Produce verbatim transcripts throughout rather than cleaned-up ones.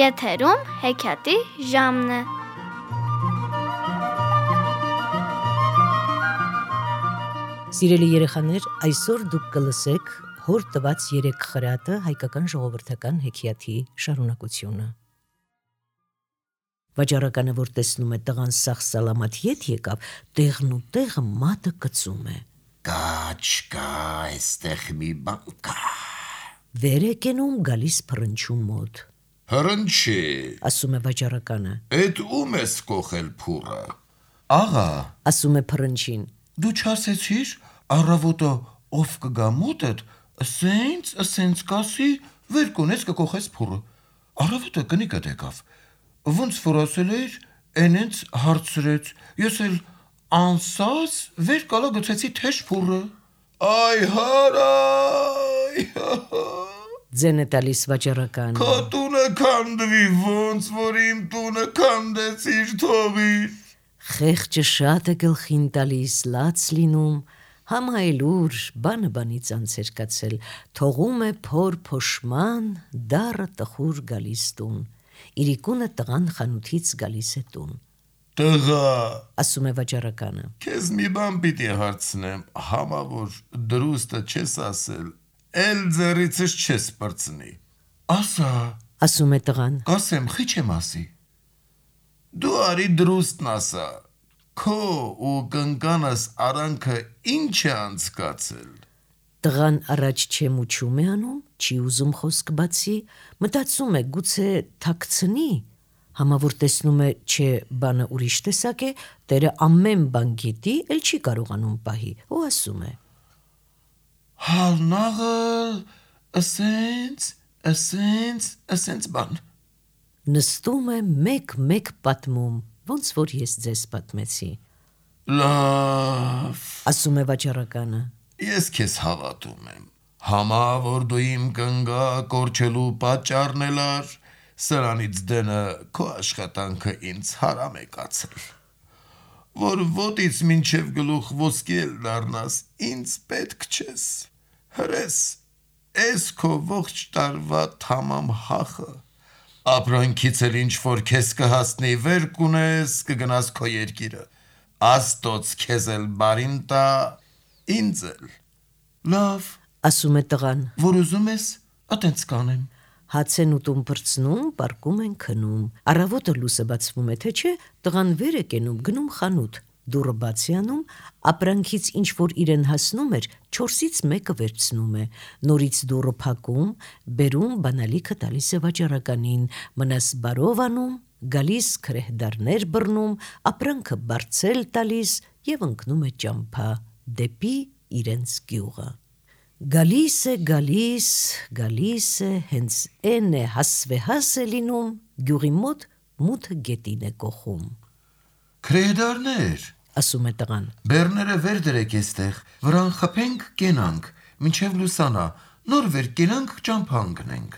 Եթերում հեքիաթի ժամն է։ Սիրելի երեխաներ, այսօր դուք կլսեք հոր տված երեք խրատը հայկական ժողովրդական հեքիաթի շարունակությունը։ Վաճառականը, որ տեսնում է տղան սաղ սալամաթ ետ եկավ, տեղն ու տեղը մատը կծում է։ Կաչ կա, այստեղ մի բան կա։ Վեր է կենում գալիս փռնչու մոտ։ Փռնչի, ասում է վաճառականը։ Էդ ում ես կողել փուռը։ Աղա, ասում է փռնչին։ Դու չասեցիր, առավոտը ով կգա մոտդ, ասենց, ասենց կասի, վեր կունես կկողես փուռը։ Առավոտը կնիկդ եկավ։ Ոնց որ ասել էր, էնենց հարցրեց, ես էլ անսած վեր կալա գցեցի թեժ փուռը։ Այ հարայ, Ձեն է տալիս վաճառականը։ Քո տունը քանդվի, ոնց որ իմ տունը քանդեցիր թողիր։ Խեղճը շատ է գլխին տալիս, լաց լինում, համայլուր, բանը բանից անցեր կացել, թողում է փոր փոշման, դառը տխուր գալիս տուն։ Իրիկունը տղան խանութից գալիս է տուն։ Տղա, ասում է վաճառականը։ Քեզ մի բան պիտի հարցնեմ, համա որ դրուստը չես ասել, էլ ձեռիցս չես պրծնի։ Ասա, ասում է տղան։ Կասեմ, խի չեմ ասի։ Դու արի դրուստն ասա, քո ու կնկանս արանքը ինչ է անցկացել։ Տղան առաջ չեմուչում է անում, չի ուզում խոսք բացի, մտածում է գուցե թաքցնի, համա որ տեսնում է, չէ բանը ուրիշ տեսակ է, տերը ամեն բան գիտի, էլ չի կարողանում պահի, ու ասում է. Հալնաղլ, ասենց, ասենց, ասենց բան։ Նստում է մեկ-մեկ պատմում, ոնց որ ես ձեզ պատմեցի։ Լավ, ասում է վաճառականը։ Ես քեզ հավատում եմ, համա որ դու իմ կնգա կորչելու պատճառն էլար, սրանից դենը քո աշխատանքը ինձ հարամ է կացել, որ ոտից մինչև գլուխ ոսկի էլ դառնաս, ինձ պետք չես, հրես, ես քո ողջ տարվա թամամ հախը, ապրանքից էլ ինչ որ քեզ կհասնի վեր կունես, կգնաս քո երկիրը, աստոց քեզ էլ բարին տա, ինձ էլ, լավ, ասում է տղան, որ ուզում ես, ատենց կանեմ։ Հաց են ուտում պրծնում, պարկում են քնում, առավոտը լուսը բացվում է, թե չէ, տղան վեր է կենում, գնում խանութ, դուռը բաց է անում, ապրանքից ինչ որ իրեն հասնում էր, չորսից մեկը վերցնում է, նորից դուռը փակում, բերում բանալիքը տալիս է վաճառականին, մնաս բարով անում, գալիս քրեհդարներ բռնում, ապրանքը բարձել տալիս եւ ընկնում է ճամփա դեպի իրենց գյուղը։ Գալիս է, գալիս, գալիս է, հենց են է հասվեհաս է լինում, գյուղի մոտ մութը գետին է կողում։ Քրեհդարներ, ասում է տղան, բեռները վեր դրեք էստեղ, վրան խփենք, կենանք, մինչև լուսանա, նոր վեր կենանք, ճամփա ընկնենք։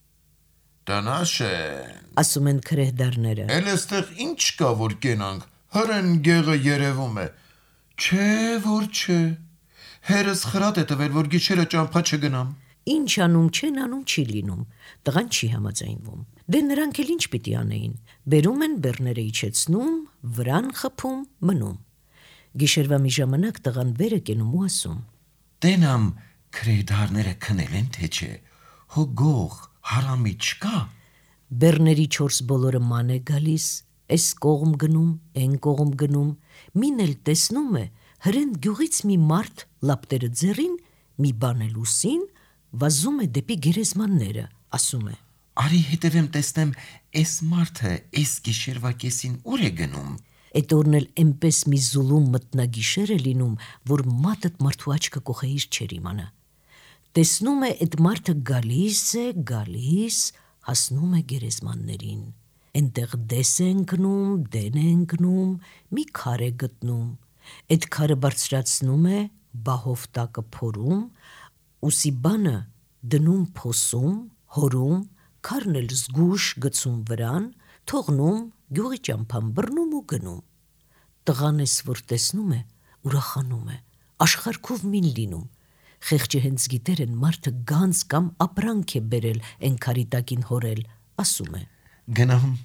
Տնաշեն, ասում են քրեհդարները, էլ էստեղ ինչ կա, որ կենանք, հրեն գեղը երևում է, չէ, որ չէ, հերս խրատ է տվել, որ գիշերը ճամփա չգնամ։ Ինչ անում չեն անում չի լինում, տղան չի համաձայնվում, դե նրանք էլ ինչ պիտի անեին, բերում են բեռները իջեցնում, վրան խփում, մնում։ Գիշերվա մի ժամանակ տղան վեր է կենում ու ասում. Տենամ քրեհդարները քնել են, թե չէ, հո գող, հարամի չկա։ Բեռների չորս բոլորը ման է գալիս, էս կողմ գնում, են կողմ գնում, մին էլ տեսնում է, հրեն գյուղից մի մարդ լապտերը ձեռին, մի բան էլ ուսին, վազում է դեպի գերեզմանները, ասում է. Արի հետևեմ տեսնեմ, էս մարդը էս գիշերվա կեսին ուր է գնում։ Էդ օրն էլ էնպես մի զուլում մտնագիշեր է լինում, որ մատդ մարդու աչքը կողեիր չեր իմանա։ Տեսնում է էդ մարդը գալիս է, գալիս, հասնում է գերեզմաններին։ Էնտեղ դես է ընկնում, դեն է ընկնում, մի քար է գտնում։ Էդ քարը բարձրացնում է, բահով տակը փորում, ուսի բանը դնում փոսում, հորում, քարն էլ զգուշ գցում վրան, թողնում, գյուղի ճամփան բռնում ու գնում։ Տղան էս որ տեսնում է, ուրախանում է, աշխարհքով մին լինում, Խեղճը հենց գիտեր են մարդը գանձ կամ ապրանք է բերել են քարի տակին հորել, ասում է. գնամ,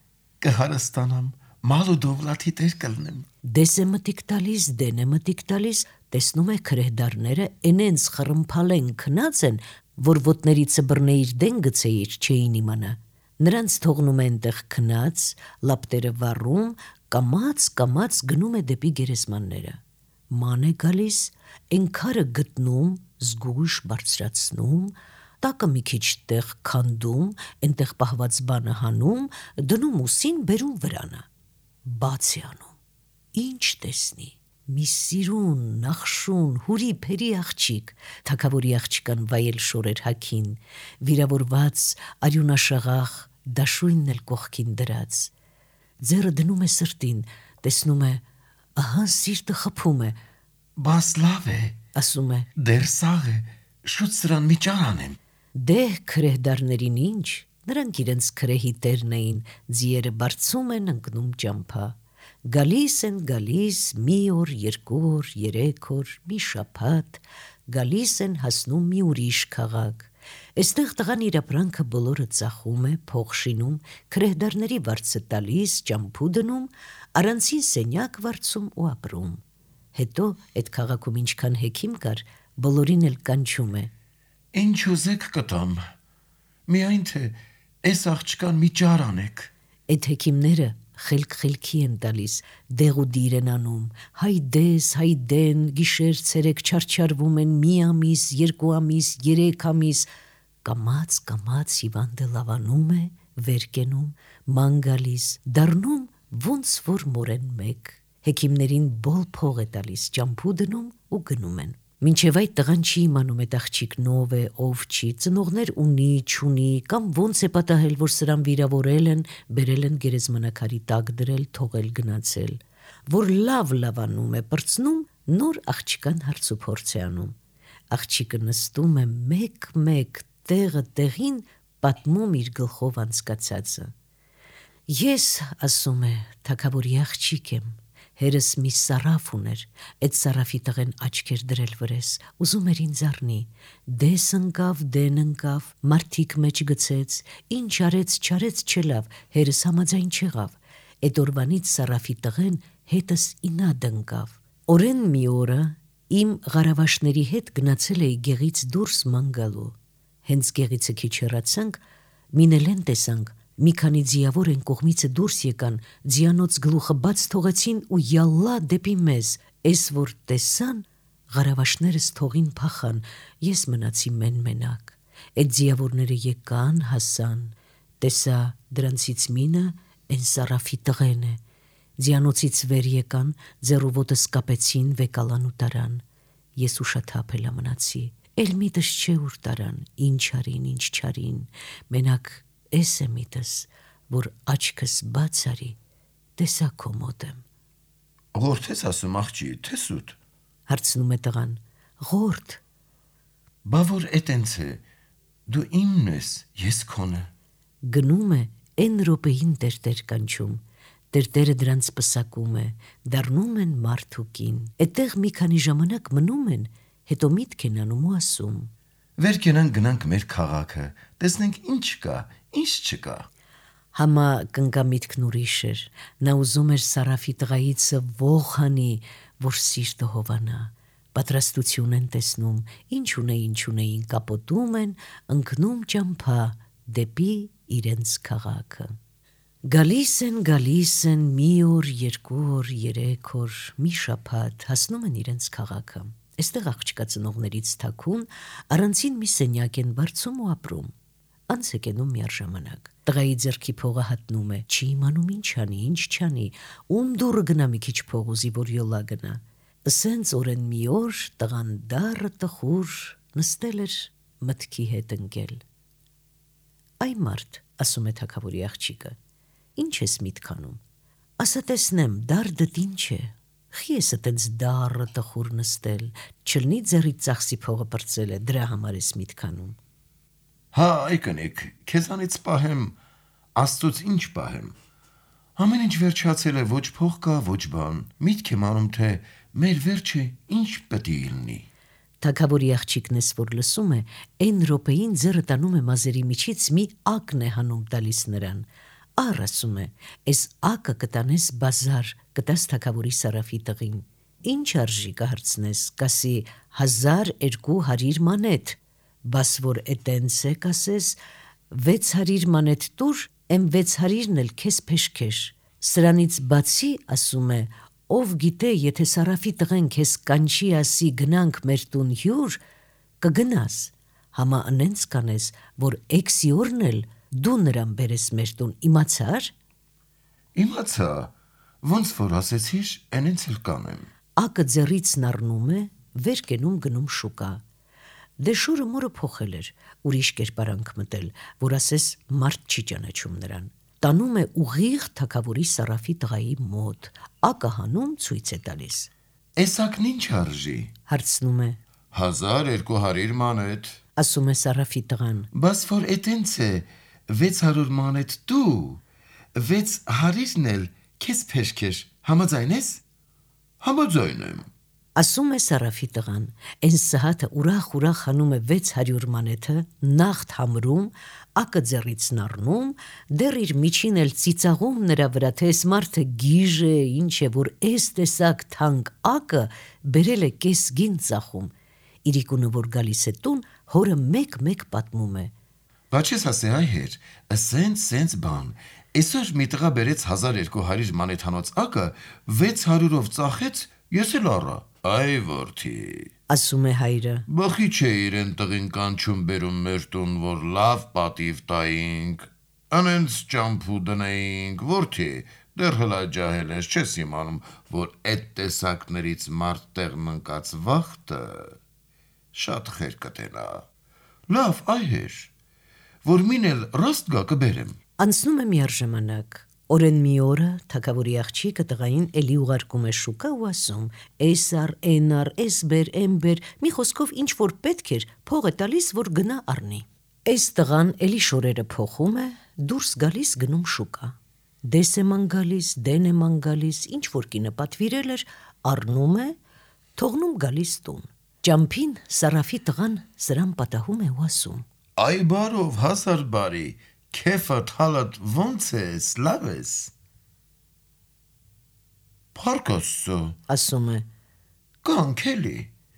կհարստանամ, մալ ու դովլաթի տեր կլնեմ։ Դես է մտիկ տալիս, դեն է մտիկ տալիս, տեսնում է քրեհդարները էնենց խռմփալեն քնած են, որ ոտների ծբրնեիր դեն գցեիր չէին իմանա։ Նրանց թողնում է այնտեղ քնած, լապտերը վառում, կամաց կամաց գնում է դեպի գերեզմանները։ Ման է գալիս, ենքարը գտնում, զգույշ բարձրացնում, տակը մի քիչ տեղ քանդում, այնտեղ պահված բանը հանում, դնում ուսին, բերում վրանը։ Բաց է անում։ Ինչ տեսնի։ Մի սիրուն, նախշուն, հուրի փերի աղջիկ, թագավորի աղջկան վայել շորեր հագին, վիրավորված, արյունաշաղախ, դաշույնն էլ կողքին դրած։ Ձեռը դնում է սրտին, տեսնում է, ահա սիրտը խփում է։ Բաս լավ է, ասում է, դեր սաղ է, շուտ սրան մի ճար անեմ։ Դե քրեհդարներին ինչ, նրանք իրենց քրեհի տերն էին, ձիերը բարձում են ընկնում ճամփա։ Գալիս են գալիս մի օր, երկու օր, երեք օր, մի շաբաթ, գալիս են հասնում մի ուրիշ քաղաք։ Այստեղ տղան իր ապրանքը բոլորը ծախում է, փող շինում, քրեհդարների վարձը տալիս, ճամփու դնում, առանցին սենյակ վարձում ու ապրում։ Հետո այդ քաղաքում ինչքան հեքիմ կար, բոլորին էլ կանչում է։ Ինչ ուզեք կտամ, միայն թե այս աղջկան մի ճար անեք։ Այդ հեքիմները խելք-խելքի են տալիս, դեղ ու դիր են անում, հայ դես, հայ դեն, գիշեր ցերեկ չարչարվում են մի ամիս, երկու ամիս, երեք ամիս, կամաց կամաց հիվանդը լավանում է, վեր կենում, ման գալիս, դառնում ոնց որ մորեն մեկ։ Հեքիմներին բոլ փող է տալիս, ճամփու դնում ու գնում են։ Մինչև այդ տղան չի իմանում այդ աղջիկն ով է, ով չի, ծնողներ ունի, չունի, կամ ոնց է պատահել, որ սրան վիրավորել են, բերել են գերեզմանակարի տակ դրել, թողել գնացել։ Որ լավ լավանում է, պրծնում, նոր աղջկան հարցուփորձ է անում։ Աղջիկը նստում է մեկ-մեկ, տեղը տեղին պատմում իր գլխով անցկացածը։ Ես, ասում է, թագավորի աղջիկ եմ, հերս մի սարաֆ ուներ, այդ սարաֆի տղեն աչքեր դրել վրես, ուզում էր ինձ առնի, դես ընկավ, դեն ընկավ, մարդիկ մեջ գցեց, ինչ արեց, չարեց չլավ, հերս համաձայն չեղավ, այդ օրվանից սարաֆի տղեն հետս ինադ ընկավ։ Օրեն մի օրը իմ ղարավաշների հետ գնացել էի գեղից դուրս ման գալու։ Հենց գեղիցը քիչ հեռացանք, մինելեն տեսանք, մի քանի ձիավոր են կողմիցը դուրս եկան, ձիանոց գլուխը բաց թողեցին ու յալլա դեպի մեզ, էս որ տեսան, ղարավաշներս թողին փախան, ես մնացի մեն-մենակ։ Այդ ձիավորները եկան, հասան, տեսա դրանցից մինը են սարաֆի տղեն է։ Ձիանոցից վեր եկան, ձեռու ոտս կապեցին, վեկալան ու տարան։ Ես ուշաթափելա մնացի, էլ միտս չէ ուր տարան, ինչ արին, ինչ չարին, մենակ Էս է միտս, որ աչքս բաց արի, տեսա քո մոտ եմ։ Ղորդ ես ասում աղջի, թե սուտ։ Հարցնում է տղան, ղորդ։ Բա որ էտենց է, դու իմն ես, ես քոնը։ Գնում է, են րոպեին տերտեր կանչում, տերտերը դրանց պսակում է, դառնում են մարդ ու կին, այդտեղ մի քանի ժամանակ մնում են, հետո միտք են անում ու ասում. Վեր կենանք գնանք մեր քաղաքը, տեսնենք ինչ կա, ինչ չկա։ Համա կնկա միտքն ուրիշ էր, նա ուզում էր սարաֆի տղայիցը ող հանի, որ սիրտը հովանա, պատրաստություն են տեսնում, ինչ ունեին, ինչ ունեին, կապոտում են, ընկնում ճամփա դեպի իրենց քաղաքը։ Գալիս են, գալիս են մի օր, երկու օր, երեք օր, մի շաբաթ, հասնում են իրենց քաղաքը։ Այստեղ աղջկա ծնողներից թաքուն, առանցին մի սենյակ են բարձում ու ապրում։ Անց է կենում միառժամանակ։ Տղայի ձեռքի փողը հատնում է, չի իմանում ինչ անի, ինչ չանի, ում դուրը գնա մի քիչ փող ուզի, որ յոլա գնա։ Սենց օրեն մի օր տղան դառը տխուր նստել էր մտքի հետ ընկել։ Այ մարդ, ասում է թագավորի աղջիկը, ինչ ես միտքանում։ Ասա տեսնեմ, դարդդ ինչ է։ Խի ես այտենց դառը տխուր նստել, չլնի ձեռիդ ծախսի փողը պրծել է, դրա համար ես միտքանում։ Հա, այ կնիկ, քեզանից պահեմ, Աստծուց ինչ պահեմ։ Ամեն ինչ վերջացել է, ոչ փող կա, ոչ բան։ Միտք եմ անում, թե մեր վերջը ինչ պետք է լինի։ Թագավորի աղջիկն էս որ լսում է, այն րոպեին ձեռը տանում է մազերի միջից մի ակն է հանում տալիս նրան։ Ար ասում է, «Էս ակը կտանես բազար, կտաս թագավորի Սարաֆի տղին։ Ինչ արժի կհարցնես, կասի հազար երկու հարյուր մանեթ, բաս որ էտենց է կասես, վեց հարյուր մանեթ տուր, եմ վեց հարյուրն էլ քեզ փեշքեր։ Սրանից բացի, ասում է, ով գիտե, եթե Սարաֆի տղեն քեզ կանչի ասի գնանք մեր տուն հյուր, կգնաս, համա ընենց կանես, որ էքսի օրն էլ դու նրան բերես մեր տուն, իմացար»։ Իմացա, ոնց որ ասեցիր, այնենց էլ կանեմ։ Ակը ձեռից նռնում է, վեր կենում գնում շուկա։ Դե շուրը մորը փոխել էր, ուրիշ կերպարանք մտել, որ ասես մարդ չի ճանաչում նրան։ Տանում է ուղիղ թագավորի Սարաֆի տղայի մոտ, ակը հանում ցույց է տալիս։ Էս ակն ինչ արժի, հարցնում է։ հազար երկու հարյուր մանեթ, ասում է Սարաֆի տղան։ Բաս որ էտենց է, վեց հարյուր մանեթ դու, վեց հարյուրն էլ քեզ փեշքեր, համաձայն ես։ Համաձայն եմ։ Ասում է Սարաֆի տղան, այն Սահաթը ուրախ-ուրախ հանում է վեց հարյուր մանեթը, նախտ համրում, ակը ձեռից նռնում, դեռ իր միջին էլ ծիծաղում նրա վրա, թե էս մարդը գիժ է, ինչ է, որ էս տեսակ թանկ ակը բերել է կես գին ծախում։ Իրիկունը որ գալիս է տուն, հորը մեկ-մեկ պատմում է։ Բա չես ասե այհեր, սենց սենց բան, այսօր մի տղա բերեց հազար երկու հարյուր մանեթանոց ակը, վեց հարյուրով ծախեց, ես էլ առա։ Այ որդի, ասում է հայրը։ Բախի չէ իրեն տղին կանչում բերում մեր տուն, որ լավ պատիվ տայինք, անենց ճամփու դնեինք, որդի, դեռ հլա ջահել ես, չես իմանում, որ այդ տեսակներից մարդ տեղն ընկած վախտը շատ խեր կտենա։ Լավ, այհեր, որ մին էլ ռաստ գա կբերեմ։ Անցնում է միառժամանակ։ Օրեն մի օրը թագավորի աղջիկը տղային էլի ուղարկում է շուկա ու ասում. «Էս առ, էն առ, էս բեր, էն բեր», մի խոսքով ինչ որ պետք էր, փող է տալիս, որ գնա առնի։ Էս տղան էլի շորերը փոխում է, դուրս գալիս գնում շուկա։ Դես է ման գալիս, դեն է ման գալիս, ինչ որ կինը պատվիրել էր, առնում է, թողնում գալիս տուն։ Ճամփին Սարաֆի տղան սրան պատահում է ու ասում. Այ բարով, հասար բարի, քեֆդ հալդ ոնց ես, լավ ես։ Փառք Աստծո, ասում է։ Կանք էլի,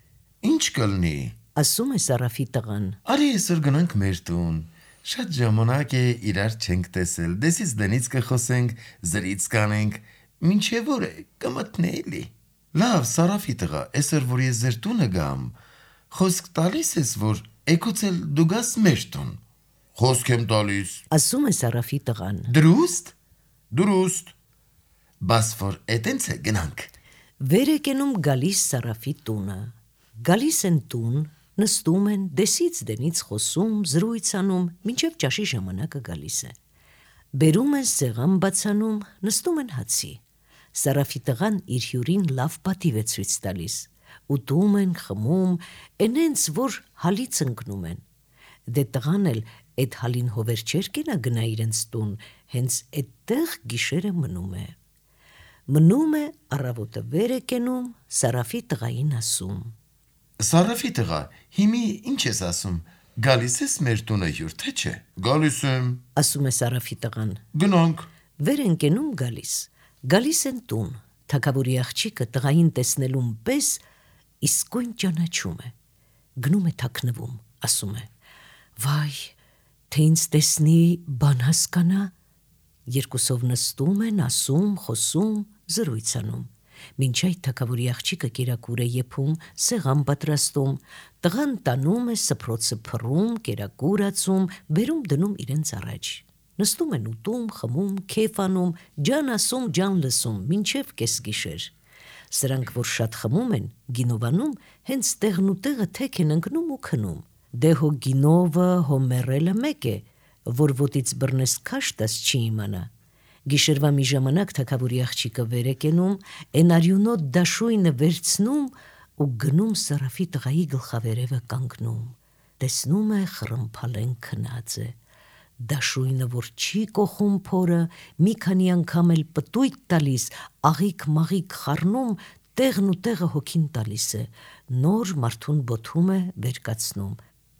ինչ կլնի։ Ասում է Սարաֆի տղան. Արի այսօր գնանք մեր տուն, շատ ժամանակ է իրար չենք տեսել, դեսից դենից կխոսենք, զրից կանենք, մինչև որ է կմտնե էլի։ Լավ, Սարաֆի տղա, այսօր որ ես ձեր տունը գամ, խոսք տալիս ես, որ էքուց էլ դու գաս մեր տուն։ Խոսք եմ տալիս։ Ասում է Սարաֆի տղան. Դրուստ, դրուստ, բաս որ էտենց է գնանք։ Վեր է կենում գալիս Սարաֆի տունը։ Գալիս են տուն, նստում են, դեսից դենից խոսում, զրույց անում, մինչև ճաշի ժամանակը գալիս է։ Բերում են սեղան բացանում, նստում են հացի։ Սարաֆի տղան իր հյուրին լավ պատիվ է ցույց տալիս։ Ուտում են, խմում, այնենց որ հալից ընկնում են։ Դե տղան էլ այդ հալին հովեր չեր կենա գնա իրենց տուն, հենց այդտեղ գիշերը մնում է։ Մնում է, առավոտը վեր է կենում, Սարաֆի տղային ասում. Սարաֆի տղա, հիմի ինչ ես ասում, գալիս ես մեր տունը հյուր, թե չէ։ Գալիս եմ, ասում է Սարաֆի տղան։ Գնանք։ Վեր են կենում գալիս։ Գալիս են տուն, թագավորի աղջիկը տղային տեսնելուն պես իսկույն ճանաչում է։ Գնում է թաքնվում, ասում է. Վայ, թե ինձ տեսնի բան հասկանա։ Երկուսով նստում են, ասում, խոսում, զրույց անում։ Մինչ այդ թագավորի աղջիկը կերակուր է եփում, սեղան պատրաստում, տղան տանում է սփռոցը փռում, կերակուր ածում, բերում դնում իրենց առաջ։ Նստում են ուտում, խմում, քեֆ անում, ջան ասում, ջան լսում, մինչև կեսգիշեր։ Սրանք որ շատ խմում են, գինովանում, հենց տեղն ու տեղը թեք են ընկնում ու քնում։ Դե հո գինովը, հո մեռելը մեկ է, որ ոտից բռնես քաշտած չի իմանա։ Գիշերվա մի ժամանակ թագավորի աղջիկը վեր է կենում, այն արյունոտ դաշույնը վերցնում ու գնում Սարաֆի տղայի գլխավերևը կանգնում։ Տեսնում է խռմփալեն քնած է։ Դաշույնը որ չի կոխում փորը, մի քանի անգամ էլ պտույտ տալիս, աղիք-մաղիք խառնում, տեղն ու տեղը հոգին տալիս է, նոր մարդուն բոթում է, վեր կացնում։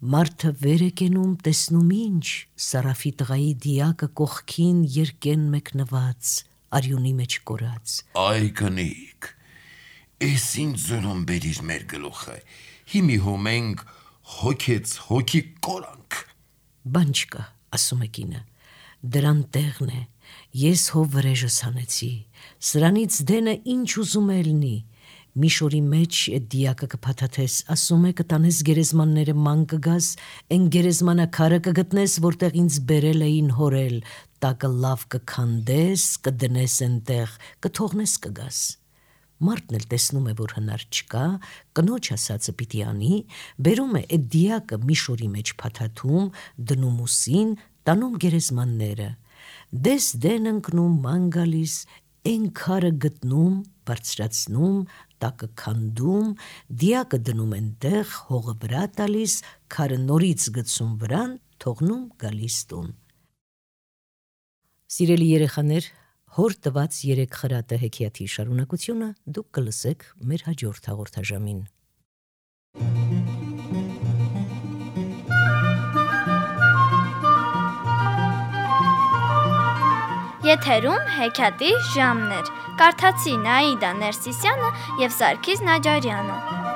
Մարդը վեր է կենում, տեսնում ինչ, Սարաֆի տղայի դիակը կողքին երկեն մեկնված, արյունի մեջ կորած։ Այ կնիկ, էս ինչ զորում բերիր մեր գլուխը, հիմի հոմենք հոգեց հոգի կորանք։ Բան չկա, ասում է կինը, դրան տեղն է, ես հով վրեժս հանեցի, սրանից դենը ինչ ուզում է լնի, մի շորի մեջ էդ դիակը կփաթաթես, ասում է կտանես գերեզմանները ման կգաս, են գերեզմանաքարը կգտնես, որտեղ ինձ բերել էին հորել, տակը լավ կքանդես, կդնես ենտեղ, կթողնես կգաս։ Մարդն էլ տեսնում է, որ հնար չկա, կնոջ ասածը պիտի անի, բերում է էդ դիակը մի շորի մեջ փաթաթում, դնում ուսին, տանում գերեզմանները, դես դեն ընկնում ման գալիս, են քարը գտնում, բարձրացնում, տակը քանդում, դիակը դնում ենտեղ, հողը վրա տալիս, քարը նորից գցում վրան, թողնում գալիս տուն։ Սիրելի երեխաներ, հոր տված երեք խրատը հեքիաթի շարունակությունը դուք կլսեք մեր հաջորդ հաղորդաժամին։ Եթերում հեքիաթի ժամն էր։ Կարդացի Նաիդա Ներսիսյանը և Սարգիս Նաջարյանը։